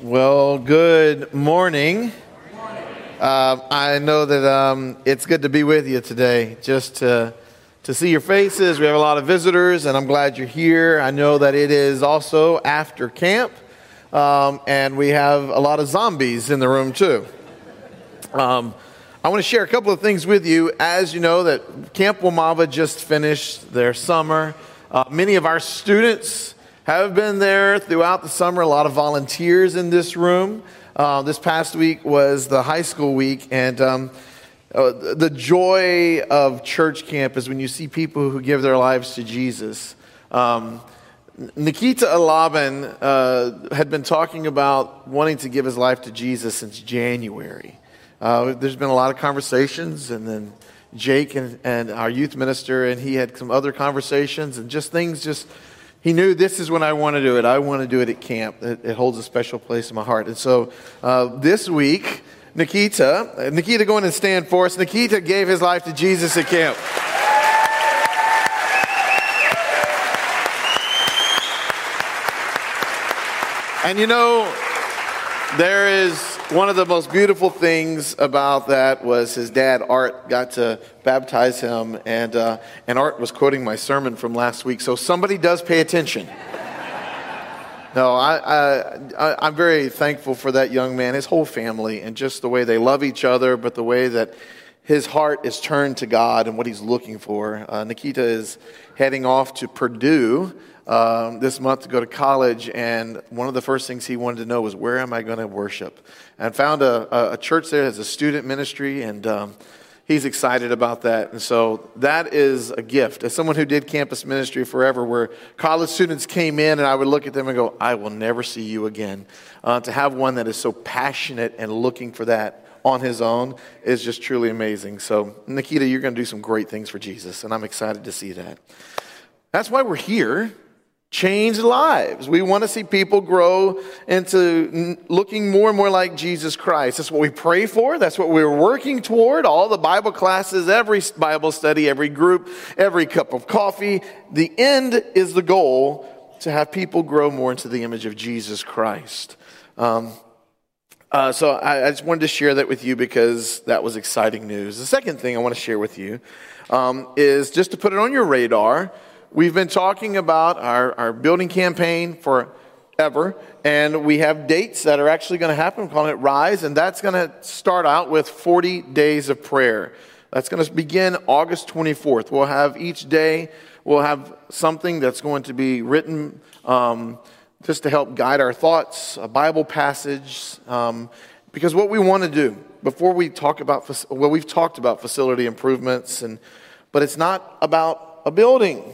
Well, good morning. I know that it's good to be with you today, just to see your faces. We have a lot of visitors, and I'm glad you're here. I know that it is also after camp, and we have a lot of zombies in the room too. I want to share a couple of things with you. As you know, that Camp Wamava just finished their summer. Many of our students have been there throughout the summer. A lot of volunteers in this room. This past week was the high school week, and the joy of church camp is when you see people who give their lives to Jesus. Nikita Alaban had been talking about wanting to give his life to Jesus since January. There's been a lot of conversations, and then Jake and our youth minister, and he had some other conversations, and he knew this is when I want to do it. I want to do it at camp. It holds a special place in my heart. And so this week, Nikita, go in and stand for us. Nikita gave his life to Jesus at camp. And you know, there is one of the most beautiful things about that was his dad, Art, got to baptize him, and Art was quoting my sermon from last week, so somebody does pay attention. No, I'm very thankful for that young man, his whole family, and just the way they love each other, but the way that his heart is turned to God and what he's looking for. Nikita is heading off to Purdue this month to go to college, and one of the first things he wanted to know was, where am I going to worship? And found a church there that has a student ministry, and he's excited about that. And so that is a gift. As someone who did campus ministry forever, where college students came in and I would look at them and go, I will never see you again. To have one that is so passionate and looking for that on his own is just truly amazing. So Nikita, you're going to do some great things for Jesus, and I'm excited to see that. That's why we're here. Change lives. We want to see people grow into looking more and more like Jesus Christ. That's what we pray for. That's what we're working toward. All the Bible classes, every Bible study, every group, every cup of coffee. The end is the goal, to have people grow more into the image of Jesus Christ. So I just wanted to share that with you because that was exciting news. The second thing I want to share with you is just to put it on your radar. We've been talking about our building campaign forever, and we have dates that are actually going to happen. We're calling it Rise, and that's going to start out with 40 days of prayer. That's going to begin August 24th. We'll have each day, we'll have something that's going to be written just to help guide our thoughts, a Bible passage, because what we want to do, before we talk about, we've talked about facility improvements, but it's not about a building.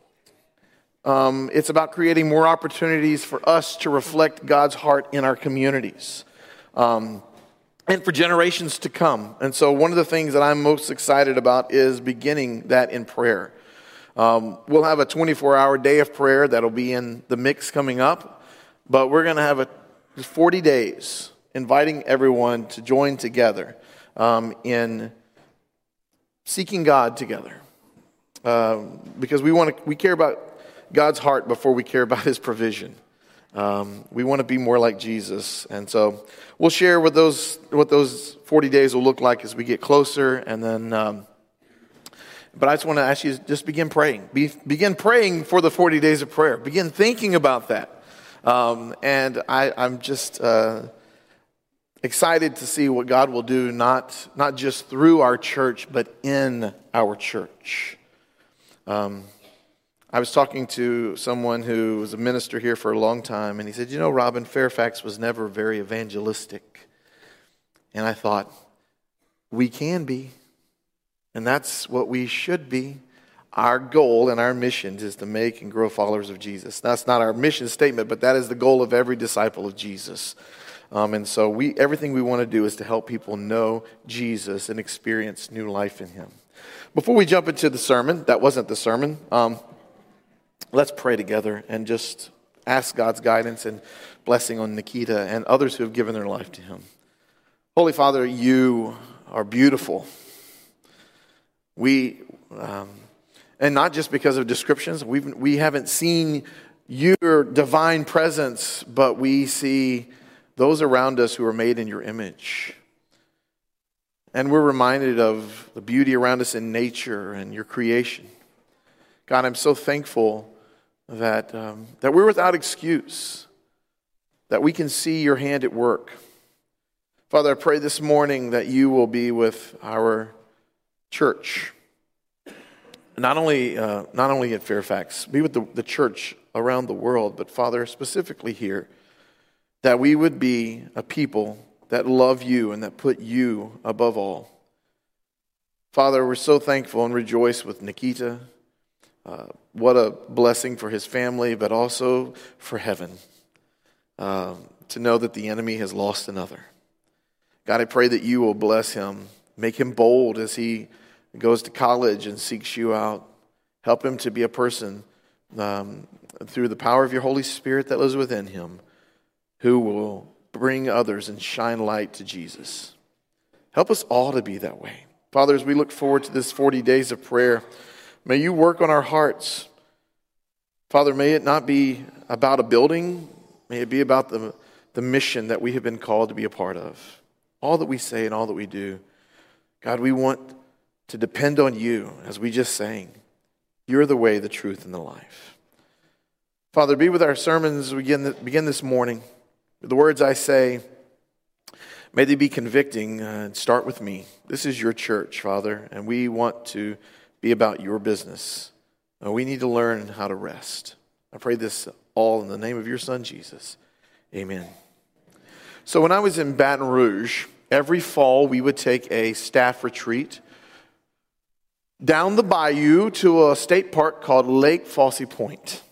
It's about creating more opportunities for us to reflect God's heart in our communities, and for generations to come. And so one of the things that I'm most excited about is beginning that in prayer. We'll have a 24-hour day of prayer that'll be in the mix coming up, but we're going to have 40 days inviting everyone to join together in seeking God together, because we care about God's heart before we care about his provision. We want to be more like Jesus. And so we'll share what those 40 days will look like as we get closer. And then, but I just want to ask you, just begin praying. Begin praying for the 40 days of prayer. Begin thinking about that. And I'm just excited to see what God will do, not just through our church, but in our church. I was talking to someone who was a minister here for a long time, and he said, Robin, Fairfax was never very evangelistic. And I thought, we can be, and that's what we should be. Our goal and our mission is to make and grow followers of Jesus. That's not our mission statement, but that is the goal of every disciple of Jesus. And so everything we want to do is to help people know Jesus and experience new life in him. Before we jump into the sermon, that wasn't the sermon, let's pray together and just ask God's guidance and blessing on Nikita and others who have given their life to him. Holy Father, you are beautiful. And not just because of descriptions. We haven't seen your divine presence, but we see those around us who are made in your image. And we're reminded of the beauty around us in nature and your creation. God, I'm so thankful that we're without excuse, that we can see your hand at work. Father, I pray this morning that you will be with our church, not only at Fairfax, be with the church around the world, but Father, specifically here, that we would be a people that love you and that put you above all. Father, we're so thankful and rejoice with Nikita. What a blessing for his family, but also for heaven, to know that the enemy has lost another. God, I pray that you will bless him, make him bold as he goes to college and seeks you out. Help him to be a person through the power of your Holy Spirit that lives within him, who will bring others and shine light to Jesus. Help us all to be that way. Father, as we look forward to this 40 days of prayer, may you work on our hearts. Father, may it not be about a building. May it be about the mission that we have been called to be a part of. All that we say and all that we do. God, we want to depend on you, as we just sang. You're the way, the truth, and the life. Father, be with our sermons as we begin this morning. The words I say, may they be convicting. Start with me. This is your church, Father, and we want to be about your business. We need to learn how to rest. I pray this all in the name of your Son, Jesus. Amen. So when I was in Baton Rouge, every fall we would take a staff retreat down the bayou to a state park called Lake Fossey Point.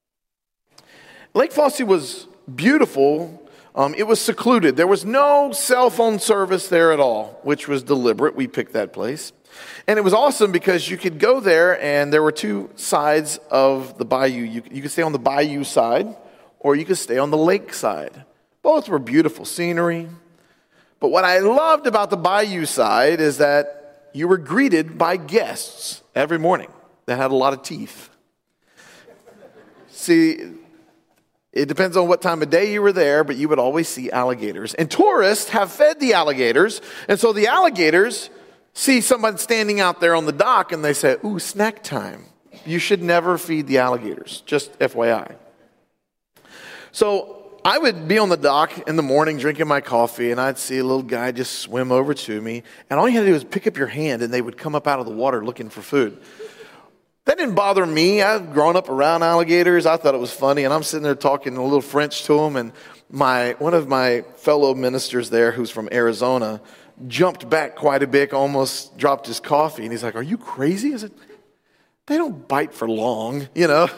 Lake Fossey was beautiful. It was secluded. There was no cell phone service there at all, which was deliberate. We picked that place. And it was awesome because you could go there and there were two sides of the bayou. You could stay on the bayou side or you could stay on the lake side. Both were beautiful scenery. But what I loved about the bayou side is that you were greeted by guests every morning that had a lot of teeth. See, it depends on what time of day you were there, but you would always see alligators. And tourists have fed the alligators, and so the alligators see someone standing out there on the dock, and they say, ooh, snack time. You should never feed the alligators, just FYI. So I would be on the dock in the morning drinking my coffee, and I'd see a little guy just swim over to me, and all you had to do was pick up your hand, and they would come up out of the water looking for food. That didn't bother me. I've grown up around alligators. I thought it was funny, and I'm sitting there talking a little French to them, and one of my fellow ministers there, who's from Arizona, jumped back quite a bit, almost dropped his coffee, and he's like, "Are you crazy?" I said, "They don't bite for long, you know."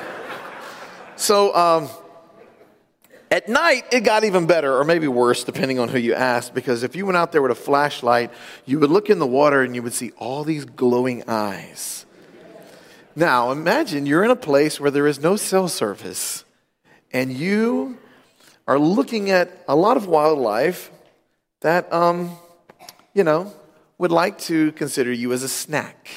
So at night, it got even better, or maybe worse, depending on who you asked, because if you went out there with a flashlight, you would look in the water and you would see all these glowing eyes. Now, imagine you're in a place where there is no cell service, and you are looking at a lot of wildlife that, would like to consider you as a snack.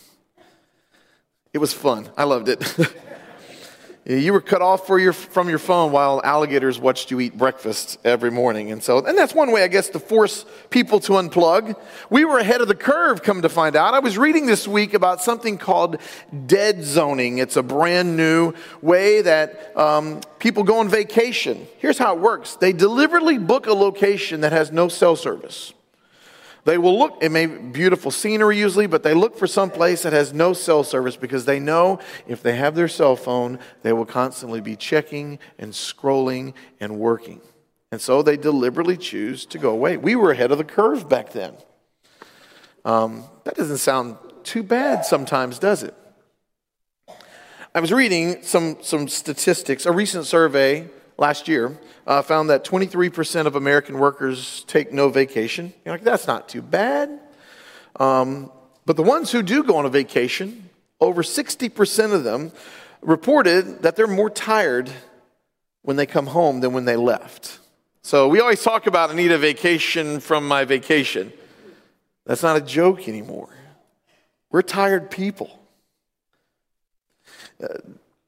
It was fun. I loved it. You were cut off from your phone while alligators watched you eat breakfast every morning. And that's one way, I guess, to force people to unplug. We were ahead of the curve, come to find out. I was reading this week about something called dead zoning. It's a brand new way that people go on vacation. Here's how it works. They deliberately book a location that has no cell service. They will look, it may be beautiful scenery usually, but they look for some place that has no cell service because they know if they have their cell phone, they will constantly be checking and scrolling and working. And so they deliberately choose to go away. We were ahead of the curve back then. That doesn't sound too bad sometimes, does it? I was reading some statistics. A recent survey last year found that 23% of American workers take no vacation. You're like, that's not too bad. But the ones who do go on a vacation, over 60% of them reported that they're more tired when they come home than when they left. So we always talk about, I need a vacation from my vacation. That's not a joke anymore. We're tired people.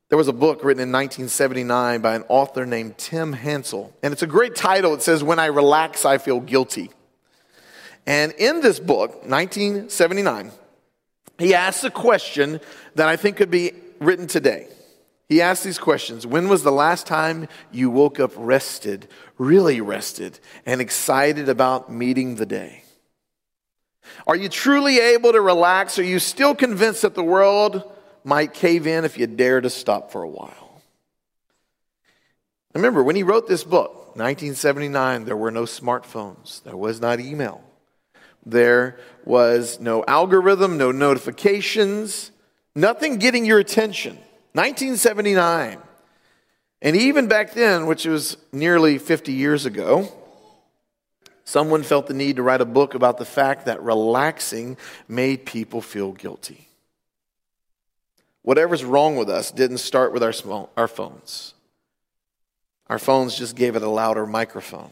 There was a book written in 1979 by an author named Tim Hansel. And it's a great title. It says, When I Relax, I Feel Guilty. And in this book, 1979, he asks a question that I think could be written today. He asks these questions. When was the last time you woke up rested, really rested, and excited about meeting the day? Are you truly able to relax? Are you still convinced that the world might cave in if you dare to stop for a while? Remember, when he wrote this book, 1979, there were no smartphones. There was not email. There was no algorithm, no notifications, nothing getting your attention. 1979. And even back then, which was nearly 50 years ago, someone felt the need to write a book about the fact that relaxing made people feel guilty. Whatever's wrong with us didn't start with our phones. Our phones just gave it a louder microphone.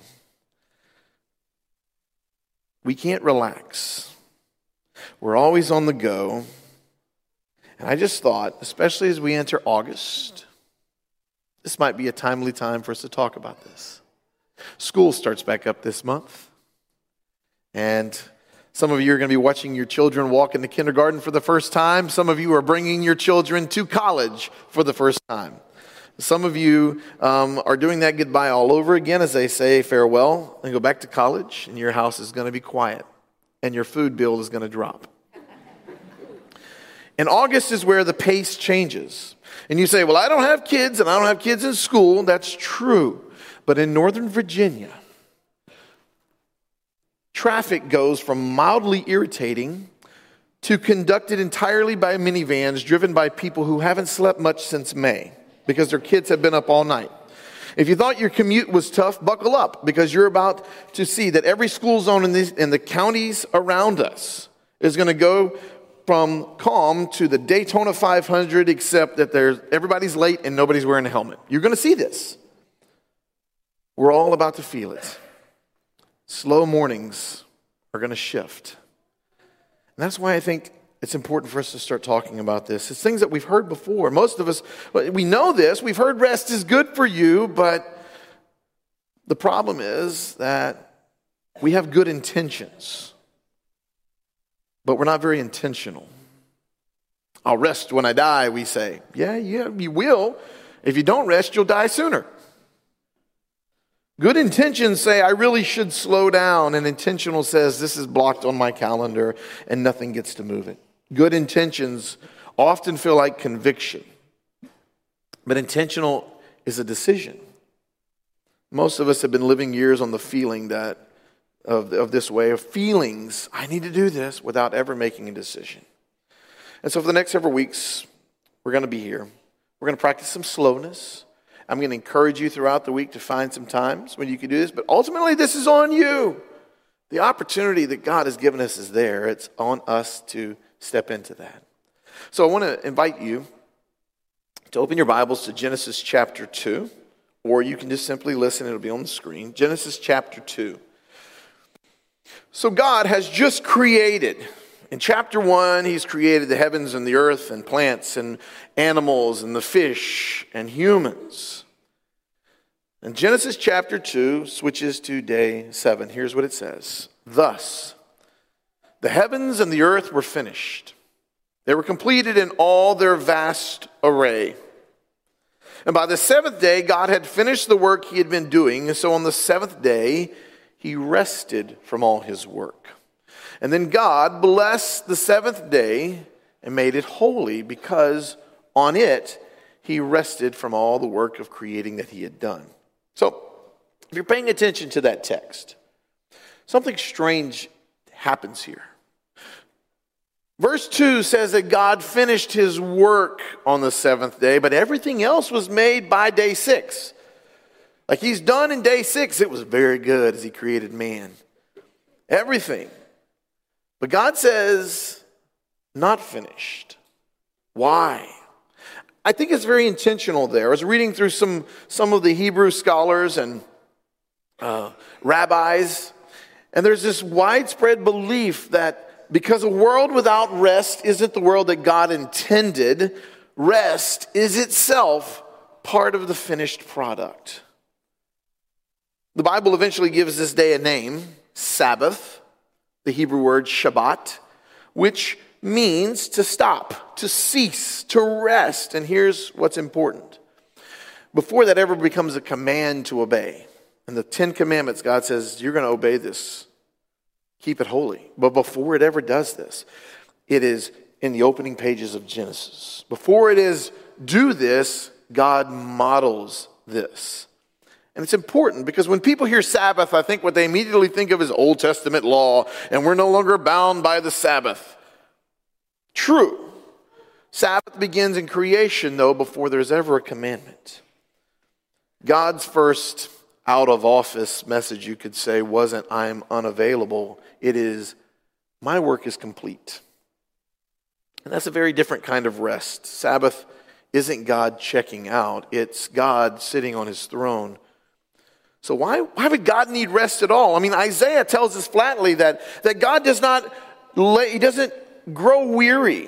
We can't relax. We're always on the go. And I just thought, especially as we enter August, this might be a timely time for us to talk about this. School starts back up this month. And some of you are going to be watching your children walk into kindergarten for the first time. Some of you are bringing your children to college for the first time. Some of you are doing that goodbye all over again as they say farewell and go back to college, and your house is going to be quiet, and your food bill is going to drop. And August is where the pace changes. And you say, well, I don't have kids, and I don't have kids in school. That's true. But in Northern Virginia, traffic goes from mildly irritating to conducted entirely by minivans driven by people who haven't slept much since May, because their kids have been up all night. If you thought your commute was tough, buckle up, because you're about to see that every school zone in the counties around us is going to go from calm to the Daytona 500, except that everybody's late and nobody's wearing a helmet. You're going to see this. We're all about to feel it. Slow mornings are going to shift. And that's why I think it's important for us to start talking about this. It's things that we've heard before. Most of us, we know this. We've heard rest is good for you, but the problem is that we have good intentions, but we're not very intentional. I'll rest when I die, we say. Yeah, you will. If you don't rest, you'll die sooner. Good intentions say, I really should slow down, and intentional says, this is blocked on my calendar, and nothing gets to move it. Good intentions often feel like conviction, but intentional is a decision. Most of us have been living years on the feeling that of this way of feelings. I need to do this without ever making a decision. And so for the next several weeks, we're going to be here. We're going to practice some slowness. I'm going to encourage you throughout the week to find some times when you can do this, but ultimately this is on you. The opportunity that God has given us is there. It's on us to step into that. So I want to invite you to open your Bibles to Genesis chapter 2, or you can just simply listen. It'll be on the screen. Genesis chapter 2. So God has just created. In chapter 1, he's created the heavens and the earth and plants and animals and the fish and humans. And Genesis chapter 2 switches to day 7. Here's what it says. Thus, the heavens and the earth were finished. They were completed in all their vast array. And by the seventh day, God had finished the work he had been doing. And so on the seventh day, he rested from all his work. And then God blessed the seventh day and made it holy, because on it he rested from all the work of creating that he had done. So, if you're paying attention to that text, something strange happens here. Verse 2 says that God finished his work on the seventh day, but everything else was made by day 6. Like he's done in day 6. It was very good as he created man. Everything. But God says, not finished. Why? I think it's very intentional there. I was reading through some of the Hebrew scholars and rabbis, and there's this widespread belief that because a world without rest isn't the world that God intended, Rest is itself part of the finished product. The Bible eventually gives this day a name, Sabbath, the Hebrew word Shabbat, which means to stop, to cease, to rest. And here's what's important. Before that ever becomes a command to obey, in the 10 Commandments, God says, you're going to obey this. Keep it holy. But before it ever does this, it is in the opening pages of Genesis. Before it is do this, God models this. And it's important because when people hear Sabbath, I think what they immediately think of is Old Testament law, and we're no longer bound by the Sabbath. True. Sabbath begins in creation, though, before there's ever a commandment. God's first out of office message, you could say, wasn't I'm unavailable. It is my work is complete. And that's a very different kind of rest. Sabbath isn't God checking out. It's God sitting on his throne. So why would God need rest at all? I mean, Isaiah tells us flatly that God he doesn't grow weary.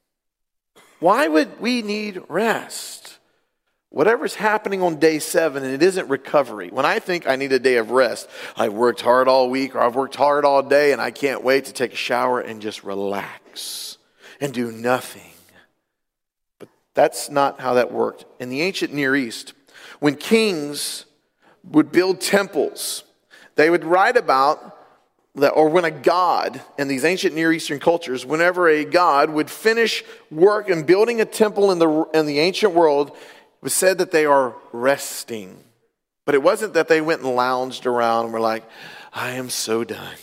Why would we need rest? Whatever's happening on day 7, and it isn't recovery. When I think I need a day of rest, I've worked hard all week or I've worked hard all day and I can't wait to take a shower and just relax and do nothing. But that's not how that worked. In the ancient Near East, when kings would build temples, they would write about that, or when a god in these ancient Near Eastern cultures, whenever a god would finish work in building a temple in the ancient world, it was said that they are resting. But it wasn't that they went and lounged around and were like, I am so done.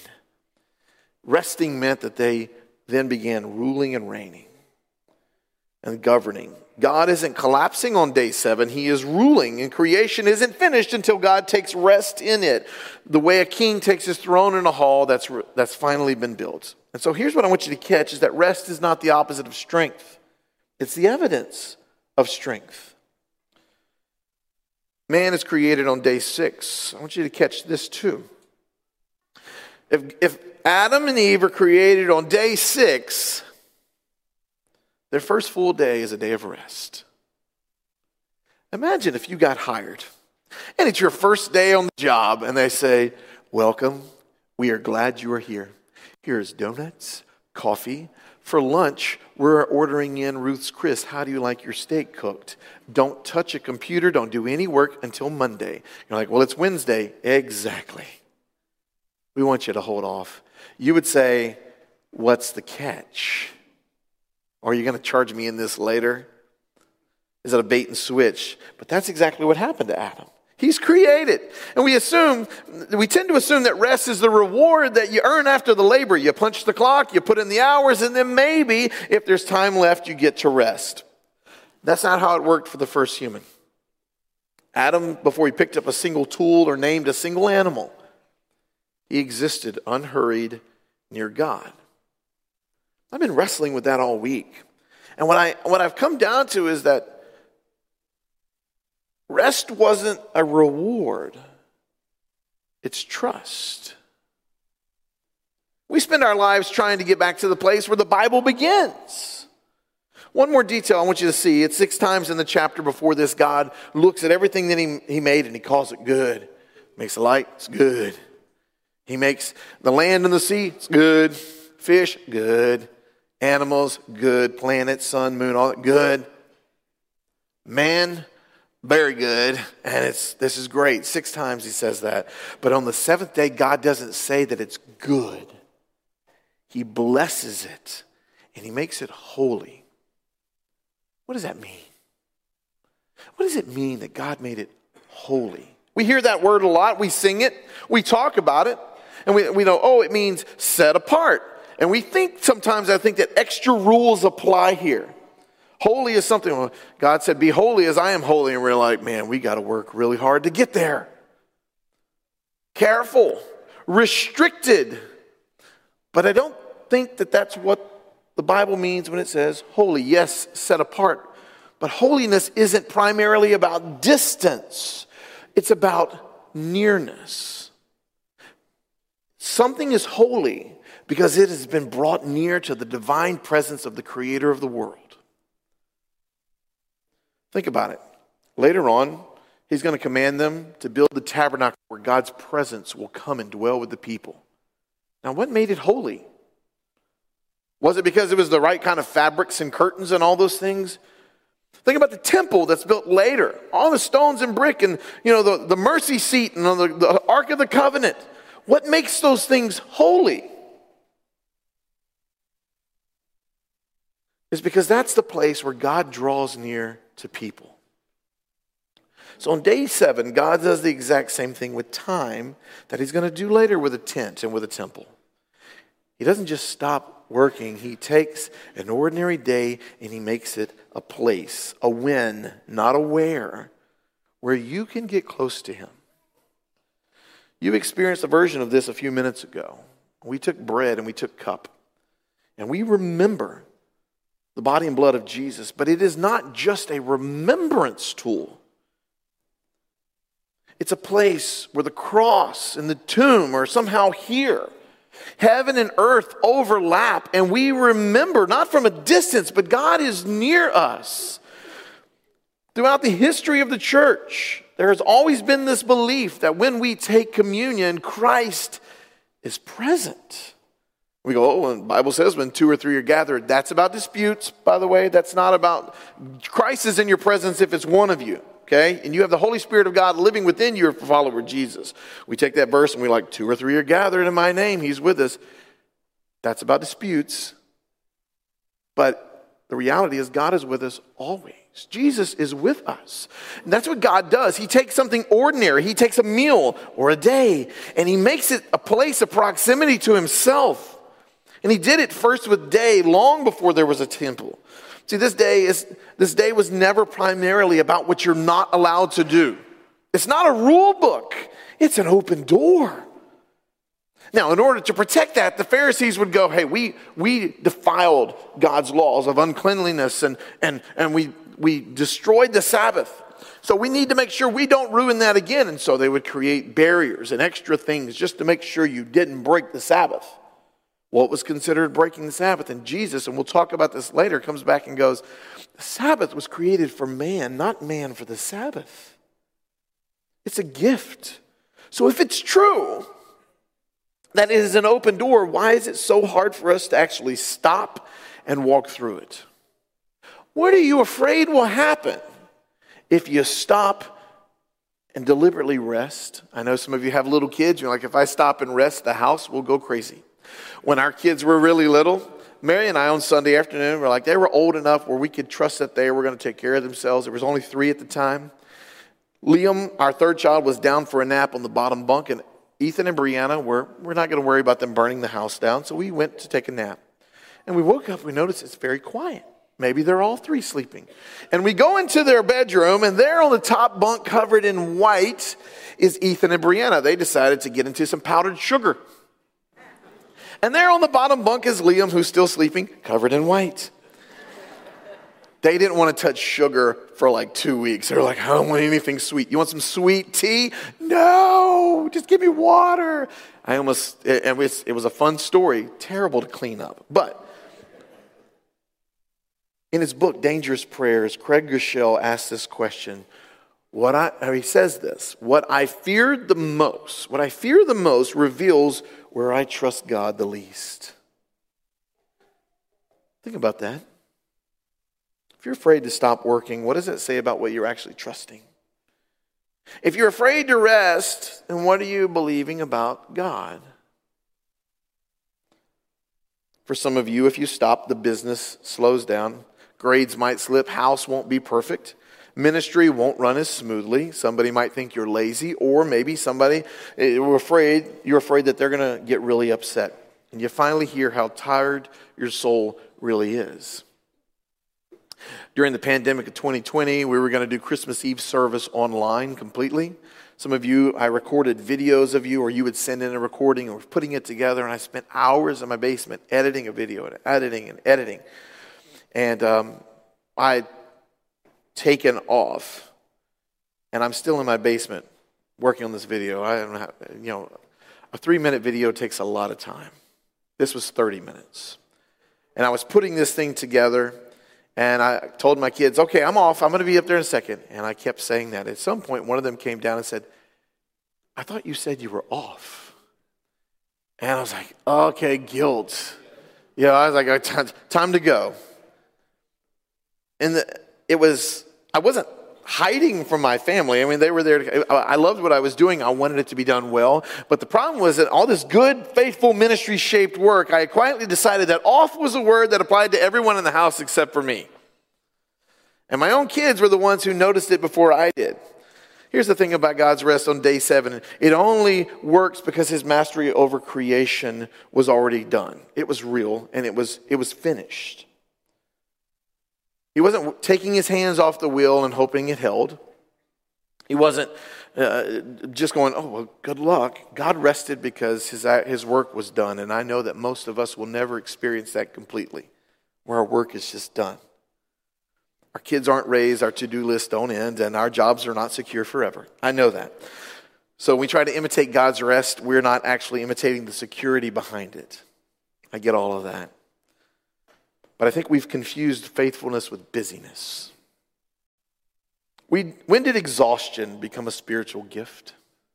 Resting meant that they then began ruling and reigning and governing. God isn't collapsing on day 7. He is ruling, and creation isn't finished until God takes rest in it. The way a king takes his throne in a hall that's finally been built. And so here's what I want you to catch is that rest is not the opposite of strength. It's the evidence of strength. Man is created on day 6. I want you to catch this too. If Adam and Eve are created on day 6, their first full day is a day of rest. Imagine if you got hired and it's your first day on the job and they say, welcome, we are glad you are here. Here's donuts, coffee. For lunch, we're ordering in Ruth's Chris. How do you like your steak cooked? Don't touch a computer. Don't do any work until Monday. You're like, well, it's Wednesday. Exactly. We want you to hold off. You would say, what's the catch? Or are you going to charge me in this later? Is it a bait and switch? But that's exactly what happened to Adam. He's created. And we tend to assume that rest is the reward that you earn after the labor. You punch the clock, you put in the hours, and then maybe, if there's time left, you get to rest. That's not how it worked for the first human. Adam, before he picked up a single tool or named a single animal, he existed unhurried near God. I've been wrestling with that all week. And what I've come down to is that rest wasn't a reward. It's trust. We spend our lives trying to get back to the place where the Bible begins. One more detail I want you to see. It's 6 times in the chapter before this, God looks at everything that he made and he calls it good. Makes the light, it's good. He makes the land and the sea, it's good. Fish, good. Animals, good. Planet, sun, moon, all that, good. Man, very good. And this is great. 6 times he says that. But on the 7th day, God doesn't say that it's good. He blesses it and he makes it holy. What does that mean? What does it mean that God made it holy? We hear that word a lot. We sing it. We talk about it. And we know, oh, it means set apart. And we think sometimes, I think that extra rules apply here. Holy is something, well, God said, be holy as I am holy. And we're like, man, we got to work really hard to get there. Careful, restricted. But I don't think that that's what the Bible means when it says holy. Yes, set apart. But holiness isn't primarily about distance. It's about nearness. Something is holy because it has been brought near to the divine presence of the creator of the world. Think about it. Later on, he's going to command them to build the tabernacle where God's presence will come and dwell with the people. Now, what made it holy? Was it because it was the right kind of fabrics and curtains and all those things? Think about the temple that's built later. All the stones and brick and, the mercy seat and the Ark of the Covenant. What makes those things holy? It's because that's the place where God draws near to people. So on day 7, God does the exact same thing with time that he's going to do later with a tent and with a temple. He doesn't just stop working. He takes an ordinary day and he makes it a place, a when, not a where you can get close to him. You experienced a version of this a few minutes ago. We took bread and we took cup. And we remember the body and blood of Jesus, but it is not just a remembrance tool. It's a place where the cross and the tomb are somehow here. Heaven and earth overlap, and we remember, not from a distance, but God is near us. Throughout the history of the church, there has always been this belief that when we take communion, Christ is present. We go, and the Bible says when 2 or 3 are gathered. That's about disputes, by the way. That's not about, Christ is in your presence if it's one of you. Okay? And you have the Holy Spirit of God living within you if you're a follower of Jesus. We take that verse and we're like, 2 or 3 are gathered in my name. He's with us. That's about disputes. But the reality is God is with us always. Jesus is with us. And that's what God does. He takes something ordinary. He takes a meal or a day and he makes it a place of proximity to himself. And he did it first with day long before there was a temple. See, this day was never primarily about what you're not allowed to do. It's not a rule book. It's an open door. Now, in order to protect that, the Pharisees would go, hey, we defiled God's laws of uncleanliness and we destroyed the Sabbath. So we need to make sure we don't ruin that again. And so they would create barriers and extra things just to make sure you didn't break the Sabbath. What was considered breaking the Sabbath? And Jesus, and we'll talk about this later, comes back and goes, the Sabbath was created for man, not man for the Sabbath. It's a gift. So if it's true that it is an open door, why is it so hard for us to actually stop and walk through it? What are you afraid will happen if you stop and deliberately rest? I know some of you have little kids. You're like, if I stop and rest, the house will go crazy. When our kids were really little, Mary and I on Sunday afternoon were like, they were old enough where we could trust that they were going to take care of themselves. There was only 3 at the time. Liam, our 3rd child, was down for a nap on the bottom bunk, and Ethan and Brianna we're not going to worry about them burning the house down, so we went to take a nap. And we woke up, we noticed it's very quiet. Maybe they're all 3 sleeping. And we go into their bedroom, and there on the top bunk covered in white is Ethan and Brianna. They decided to get into some powdered sugar. And there on the bottom bunk is Liam, who's still sleeping, covered in white. They didn't want to touch sugar for like 2 weeks. They're like, I don't want anything sweet. You want some sweet tea? No, just give me water. It was a fun story, terrible to clean up. But in his book, Dangerous Prayers, Craig Groeschel asks this question. He says this, what I fear the most reveals where I trust God the least. Think about that. If you're afraid to stop working, what does it say about what you're actually trusting? If you're afraid to rest, then what are you believing about God? For some of you, if you stop, the business slows down. Grades might slip. House won't be perfect. Ministry won't run as smoothly. Somebody might think you're lazy, or maybe you're afraid that they're going to get really upset. And you finally hear how tired your soul really is. During the pandemic of 2020, we were going to do Christmas Eve service online completely. Some of you, I recorded videos of you, or you would send in a recording, or putting it together, and I spent hours in my basement editing a video, and editing. And I taken off, and I'm still in my basement working on this video. I don't know, a 3-minute video takes a lot of time. This was 30 minutes. And I was putting this thing together, And I told my kids, okay, I'm off. I'm going to be up there in a second. And I kept saying that. At some point, one of them came down and said, I thought you said you were off. And I was like, okay, guilt. Yeah, I was like, time to go. And I wasn't hiding from my family. I mean, they were there. I loved what I was doing. I wanted it to be done well. But the problem was that all this good, faithful, ministry-shaped work, I quietly decided that off was a word that applied to everyone in the house except for me. And my own kids were the ones who noticed it before I did. Here's the thing about God's rest on day 7. It only works because his mastery over creation was already done. It was real, and it was finished. He wasn't taking his hands off the wheel and hoping it held. He wasn't just going, oh, well, good luck. God rested because his work was done. And I know that most of us will never experience that completely, where our work is just done. Our kids aren't raised, our to-do lists don't end, and our jobs are not secure forever. I know that. So when we try to imitate God's rest, we're not actually imitating the security behind it. I get all of that. But I think we've confused faithfulness with busyness. When did exhaustion become a spiritual gift?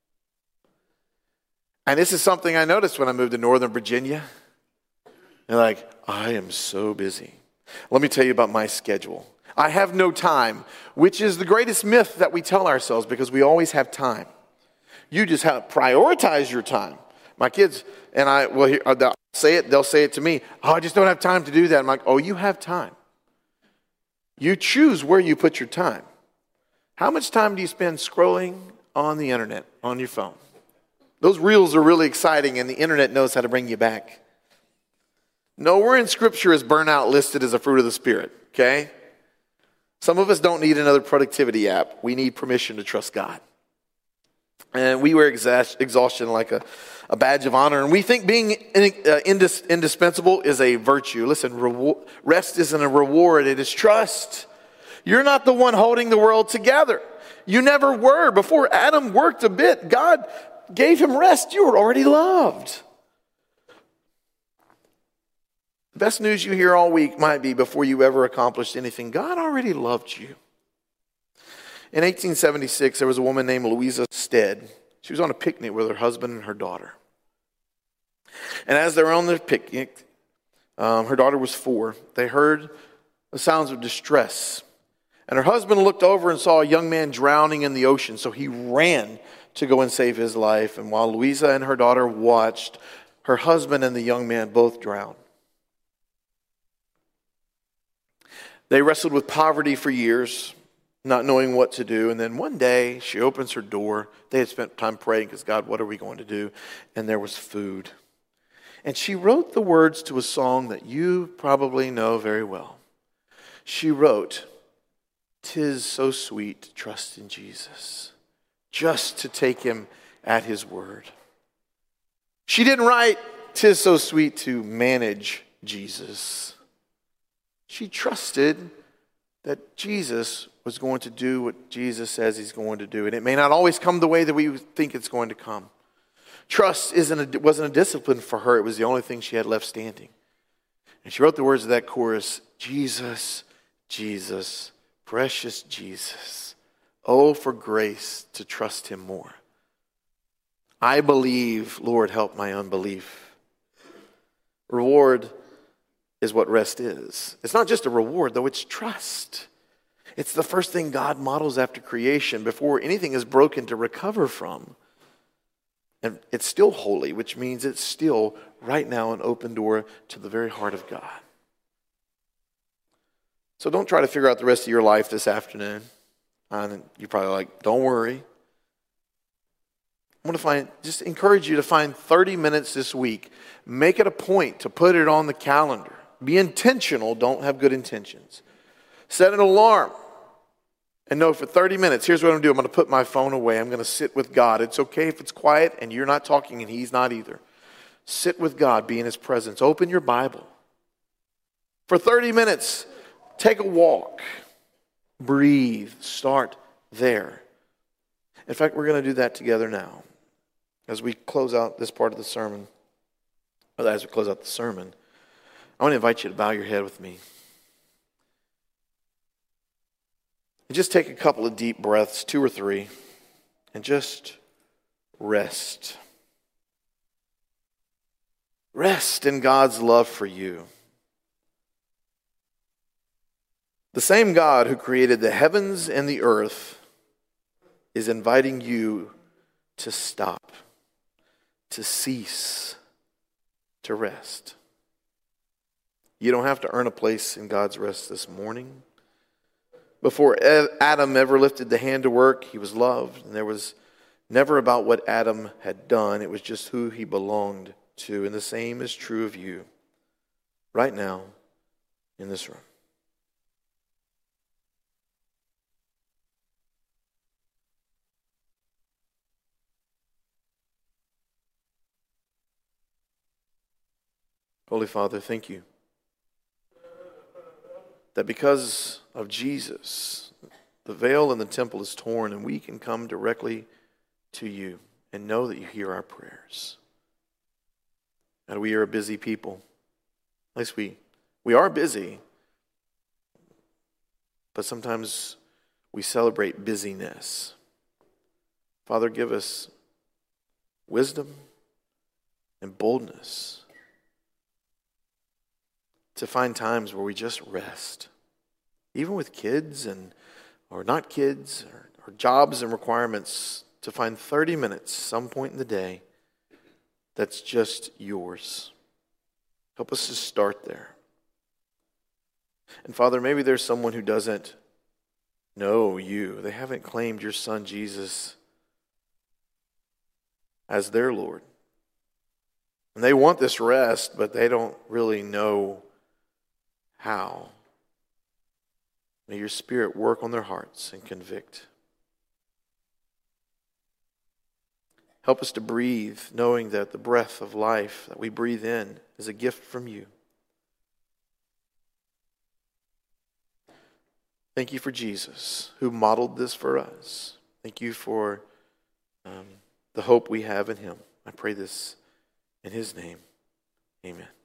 And this is something I noticed when I moved to Northern Virginia. And like, I am so busy. Let me tell you about my schedule. I have no time, which is the greatest myth that we tell ourselves because we always have time. You just have to prioritize your time. My kids and I will say it. They'll say it to me. Oh, I just don't have time to do that. I'm like, oh, you have time. You choose where you put your time. How much time do you spend scrolling on the internet, on your phone? Those reels are really exciting, and the internet knows how to bring you back. Nowhere in Scripture is burnout listed as a fruit of the Spirit, okay? Some of us don't need another productivity app. We need permission to trust God. And we wear exhaustion like a badge of honor. And we think being indispensable is a virtue. Listen, rest isn't a reward. It is trust. You're not the one holding the world together. You never were. Before Adam worked a bit, God gave him rest. You were already loved. The best news you hear all week might be before you ever accomplished anything, God already loved you. In 1876, there was a woman named Louisa Stead. She was on a picnic with her husband and her daughter. And as they were on their picnic, her daughter was 4. They heard the sounds of distress. And her husband looked over and saw a young man drowning in the ocean. So he ran to go and save his life. And while Louisa and her daughter watched, her husband and the young man both drowned. They wrestled with poverty for years, not knowing what to do. And then one day, she opens her door. They had spent time praying because, God, what are we going to do? And there was food. And she wrote the words to a song that you probably know very well. She wrote, "'Tis so sweet to trust in Jesus, just to take him at his word." She didn't write, "'Tis so sweet to manage Jesus." She trusted that Jesus was going to do what Jesus says he's going to do. And it may not always come the way that we think it's going to come. Trust wasn't a discipline for her. It was the only thing she had left standing. And she wrote the words of that chorus, "Jesus, Jesus, precious Jesus. Oh, for grace to trust him more. I believe, Lord, help my unbelief." Reward is what rest is. It's not just a reward, though, it's trust. It's the first thing God models after creation before anything is broken to recover from. And it's still holy, which means it's still right now an open door to the very heart of God. So don't try to figure out the rest of your life this afternoon. You're probably like, don't worry. I want to just encourage you to find 30 minutes this week. Make it a point to put it on the calendar. Be intentional, don't have good intentions. Set an alarm. And know for 30 minutes, here's what I'm going to do. I'm going to put my phone away. I'm going to sit with God. It's okay if it's quiet and you're not talking and he's not either. Sit with God. Be in his presence. Open your Bible. For 30 minutes, take a walk. Breathe. Start there. In fact, we're going to do that together now. As we close out this part of the sermon, I want to invite you to bow your head with me. Just take a couple of deep breaths, 2 or 3, and just rest. Rest in God's love for you. The same God who created the heavens and the earth is inviting you to stop, to cease, to rest. You don't have to earn a place in God's rest this morning. Before Adam ever lifted the hand to work, he was loved. And there was never about what Adam had done. It was just who he belonged to. And the same is true of you right now in this room. Holy Father, thank you that because of Jesus, the veil in the temple is torn and we can come directly to you and know that you hear our prayers. And we are a busy people. At least we are busy, but sometimes we celebrate busyness. Father, give us wisdom and boldness to find times where we just rest, even with kids or not kids, or jobs and requirements, to find 30 minutes some point in the day that's just yours. Help us to start there. And Father, maybe there's someone who doesn't know you. They haven't claimed your Son Jesus as their Lord. And they want this rest, but they don't really know how. May your Spirit work on their hearts and convict. Help us to breathe, knowing that the breath of life that we breathe in is a gift from you. Thank you for Jesus, who modeled this for us. Thank you for the hope we have in him. I pray this in his name. Amen.